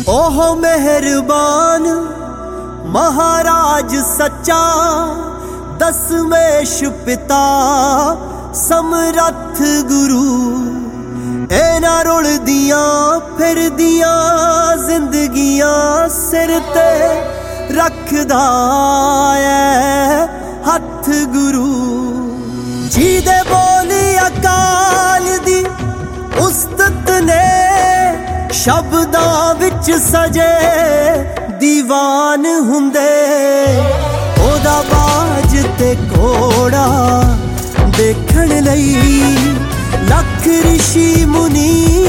ओह मेहरबान महाराज सच्चा, दसमेश पिता समरथ गुरु। एना रुलदियां फिरदियां जिंदगियां सिर ते रखदा ऐ हथ गुरु। जी दे बोली अकाल दी उस्तत ने, शब्दां विच सजे दीवान हुंदे। ओदा बाज ते घोड़ा देखण लई लख ऋषि मुनि